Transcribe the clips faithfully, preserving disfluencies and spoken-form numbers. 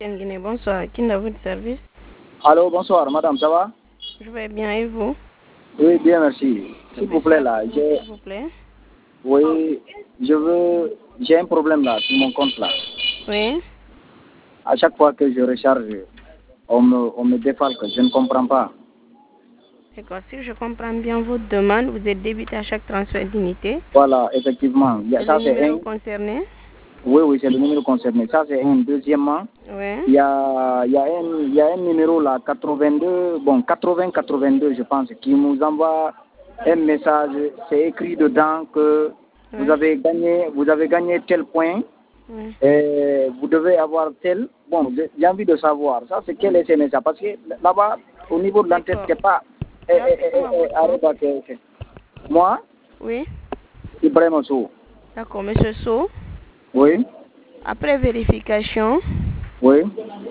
Guinée, bonsoir. Qui n'a votre service? Allô, bonsoir, madame, ça va? Je vais bien, et vous? Oui, bien, merci. S'il vous plaît, là, j'ai... S'il vous plaît. Oui, je veux... J'ai un problème, là, sur mon compte, là. Oui. À chaque fois que je recharge, on me, on me défalque, je ne comprends pas. D'accord, si je comprends bien votre demande, vous êtes débité à chaque transfert d'unité. Voilà, effectivement. Il y a, C'est ça, le c'est numéro un... concerné? Oui, oui, c'est le numéro concerné. Ça, c'est un. Deuxièmement, Oui. il y a, il y, a un, il y a un numéro là, quatre-vingt-deux, bon, quatre-vingts quatre-vingt-deux, je pense, qui nous envoie un message. C'est écrit dedans que Oui. vous avez gagné, vous avez gagné tel point Oui. et vous devez avoir tel. Bon, j'ai j'ai envie de savoir. Ça, c'est quel est ce message? Parce que là-bas, au niveau de l'entête, D'accord. c'est pas. Eh, eh, eh, Rappelez-moi eh, votre nom. arrête, ok, ok. Moi, Oui. Ibrahim Osso. D'accord, monsieur So. Oui, Après vérification, oui,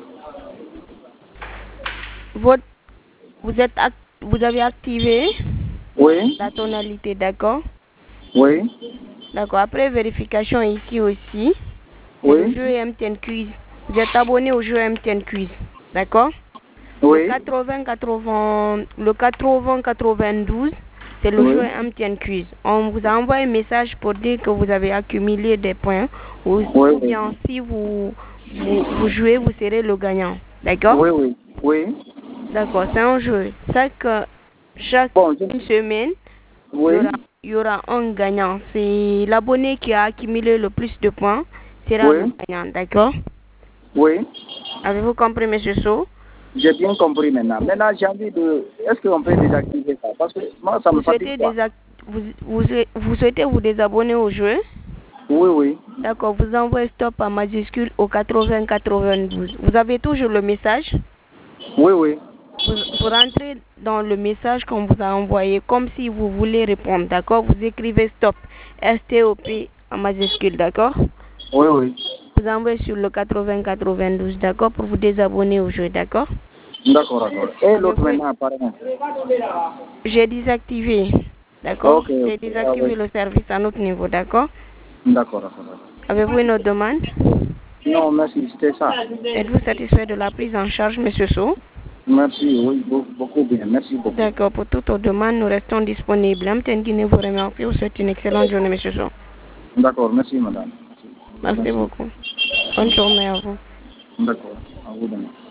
votre, vous, êtes act- vous avez activé oui, la tonalité, d'accord? oui, D'accord, après vérification ici aussi, c'est le oui, jeu M T N Quiz. Vous êtes abonné au jeu M T N Quiz, d'accord? Le oui, quatre-vingts quatre-vingts, le quatre-vingts quatre-vingt-douze, c'est le jeu oui, M T N Quiz. On vous a envoyé un message pour dire que vous avez accumulé des points, ou, oui, ou bien si vous, vous, vous jouez, vous serez le gagnant, d'accord? oui, oui, oui. D'accord, c'est un jeu. Chaque, chaque Bon, je... une semaine, il y oui, aura, il y aura un gagnant. C'est l'abonné qui a accumulé le plus de points sera le oui, gagnant, d'accord? oui. Avez-vous compris, monsieur So? J'ai bien compris maintenant. Maintenant, j'ai envie de... Est-ce qu'on peut désactiver ça? Parce que moi, ça Vous me fatigue souhaitez, quoi. désac- vous, vous, vous souhaitez vous désabonner au jeu? Oui, oui. D'accord, vous envoyez stop en majuscule au quatre-vingts quatre-vingt-douze. Vous avez toujours le message? Oui, oui. Vous, vous rentrez dans le message qu'on vous a envoyé comme si vous voulez répondre, d'accord? Vous écrivez stop, S T O P en majuscule, d'accord? Oui, oui. Vous envoyez sur le quatre-vingts quatre-vingt-douze, d'accord? Pour vous désabonner au jeu, d'accord? D'accord, d'accord. Et l'autre Avez-vous... maintenant, apparemment. J'ai désactivé, d'accord? Ok, ok. J'ai Ah, désactivé oui. le service à notre niveau, d'accord? D'accord, d'accord. d'accord. Avez-vous une autre demande? Non, merci, c'était ça. Êtes-vous satisfait de la prise en charge, monsieur So? Merci, oui, beau- beaucoup bien. Merci beaucoup. D'accord, pour toute autre demande, nous restons disponibles. Amten Guinée vous remercie. Vous souhaite une excellente journée, monsieur So. D'accord, merci, madame. Merci Merci. beaucoup. Bonne journée à vous. D'accord, à vous demain.